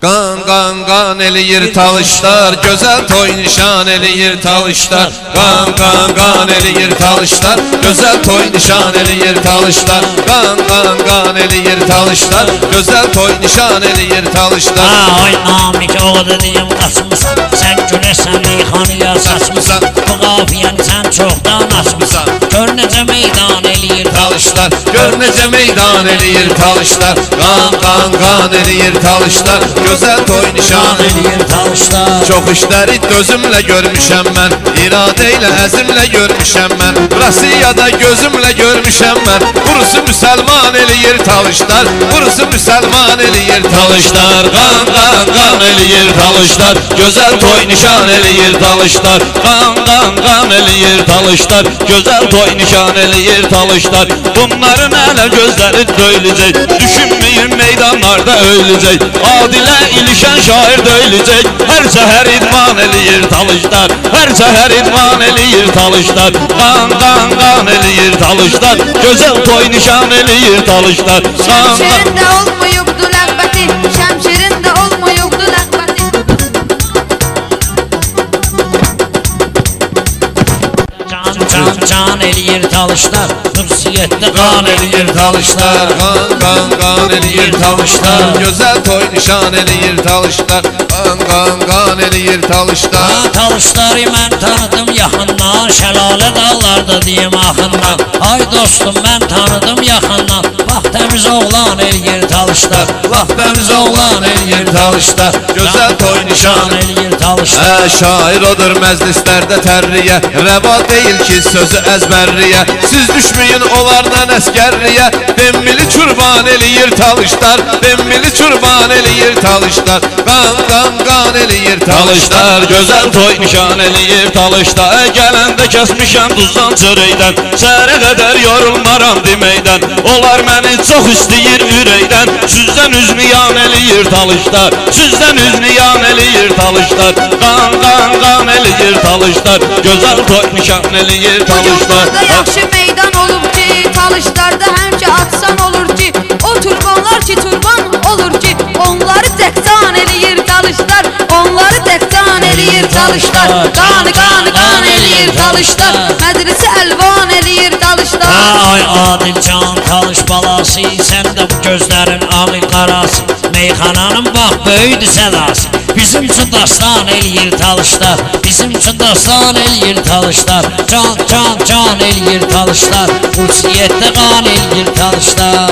Qan, qan, qan eləyir talışlar, gözəl toy nişan eləyir talışlar. Qan, qan, qan eləyir talışlar, gözəl toy nişan eləyir talışlar. Qan, qan, qan eləyir talışlar, gözəl toy nişan eləyir talışlar. Ay Namik oğlu deyim qaçmısan, sən güləsən meyxanıya saçmısan. Bu qafiyən sən çoxdan açmısan. Gör necə meydan eləyir talışlar, gör necə meydan eləyir talışlar. Qan, qan, qan eləyir talışlar, gözəl toy nişan eləyir talışlar. Çox işləri gözümlə görmüşəm mən, iradə ilə əzimlə görmüşəm mən. Rusiyada gözümlə görmüşəm mən, burusu müsəlman eləyir talışlar, burusu müsəlman eləyir talışlar. Qan, qan, qan eləyir talışlar, gözəl toy nişan eləyir talışlar. Qan, qan, qan eləyir talışlar, gözəl toy nişan eləyir talışlar. Bunların hələ gözləri döyüləcək, düşünməyin meydanlarda öləcək. Adilə ilişən şair döyüləcək, hər səhər idman eləyir talışlar, hər səhər idman eləyir talışlar. Qan, qan, qan eləyir talışlar, gözəl toy nişan eləyir talışlar. Şəmşirində olmayıbdı ləğbəti, şəmşirində olmayıbdı ləğbəti. Can eləyir talışlar, Rusiyyətdə qan eləyir talışlar. Qan, qan, qan eləyir talışlar, gözəl toy nişan eləyir talışlar. Qan, qan, qan eləyir talışlar. Talışları mən tanıdım yaxından, şəlalə dağlarda deyim axından. Ay dostum mən tanıdım yaxından, bax təmiz oğlan eləyir talışlar, bax təmiz oğlan eləyir talışlar. Gözəl toy nişan eləyir talışlar. Şair odur məclislərdə tərriyə, rəva deyil ki sözü əzbərriyə. Siz düşməyin onlardan əskərriyə, demmili çurban eləyir talışlar, demmili çurban eləyir talışlar. Qan, qan, qan eləyir talışlar, gözəl toy nişan eləyir talışlar. Gələndə kəsmişəm duzdan çörəkdən, səhərə qədər yorulmaram deməkdən. Onlar məni çox istəyir ürəkdən, süzdən üzünü yan eləyir talışlar, süzdən üzünü yan eləyir talışlar. Qan, qan, qan eləyir talışlar, gözəl toy nişan eləyir talışlar. Yollarda yaxşı meydan olub ki, talışlarda həmçə atsan olur ki, o turbanlar ki turban olur ki, onları təkcan eləyir talışlar, onları təkcan eləyir talışlar. Qanı, qanı, qan eləyir talışlar, məclisi əlvan eləyir talışlar. Ay Adilcan talış balası, sən də bu gözlərin ağı qarası, meyxananın bax böyüdü sədası. Bizim üçün dastan eləyir talışlar, bizim üçün dastan eləyir talışlar. Can, can, can eləyir talışlar, Rusiyyətdə qan eləyir talışlar.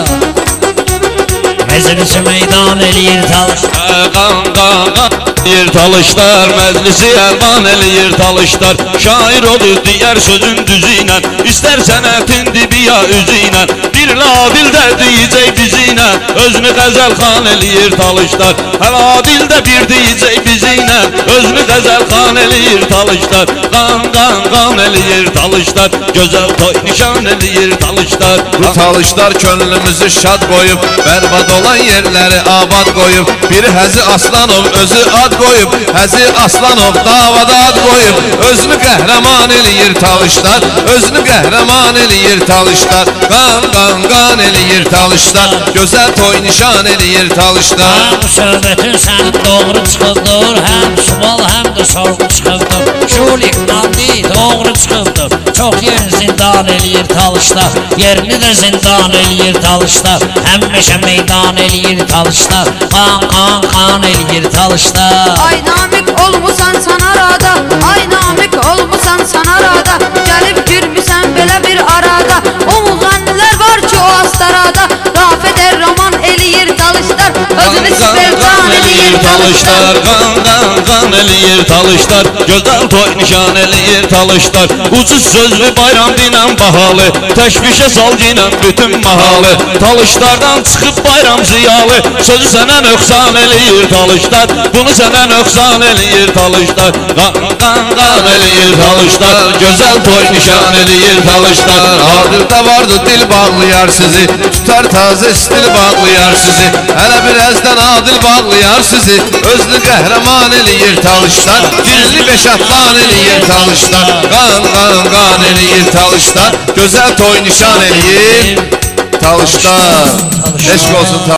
Məclisi meydan eləyir talışlar. Qan, qan, qan eləyir talışlar, məclisi əlvan eləyir talışlar. Şair odur digər sözün düzü ilə, istər sənətin dibi ya üzü ilə. Bir adil də deyəcək bizi ilə, özünü qəzəl xan eləyir talışlar. Hər adil də bir deyəcək bizi ilə, özünü qəzəl xan eləyir talışlar. Qan, qan, qan eləyir talışlar, gözəl toy nişan eləyir talışlar. Bu talışlar könlümüzü şad qoyub, bərbad olan yerləri abad qoyub. Biri Həzi Aslanov özü ad qoyub, Həzi Aslanov davada ad qoyub. Özünü qəhrəman eləyir talışlar, özünü qəhrəman eləyir talışlar. Qan, qan, qan eləyir talışlar, gözəl toy nişan eləyir talışlar. Bu söhbətin sənin doğru çıxıldır, həm sual həm də sorğu çıxıldır. Şulik nandi doğru çıxıldır, çox yerin zindan eləyir talışlar, yerini də zindan eləyir talışlar. Həmişə meydan eləyir talışlar, qan, qan, qan eləyir talışlar. Ay Namik olmusan sən arada, ay Namik olmusan sən arada, gəlib girmisən belə bir arada. O müğənnilər var ki o astarada, Rafet Erraman eləyir talışlar, özünü siperdan eləyir talışlar. Qan, qan, qan eləyir talışlar, gözəl toy nişan eləyir talışlar. Ucuz sözlü bayram dinən bahalı, təşvişə sal dinən bütün mahalı. Talışlardan çıxıb bayram ziyalı, sözü sənə nöqsan eləyir talışlar, bunu sənə nöqsan eləyir talışlar. Qan, qan, qan eləyir talışlar, gözəl toy nişan eləyir talışlar. Adildə vardı dil bağlayar sizi, tutar taze stil bağlayar sizi. Hələ birazdan adil bağlayar sizi, özlü qəhrəman eləyir talışlar, dilli beşatlan eləyir talışlar. Qan, qan, qan eləyir talışlar, gözəl toy nişan eləyir talışlar. Eşq olsun talışlar.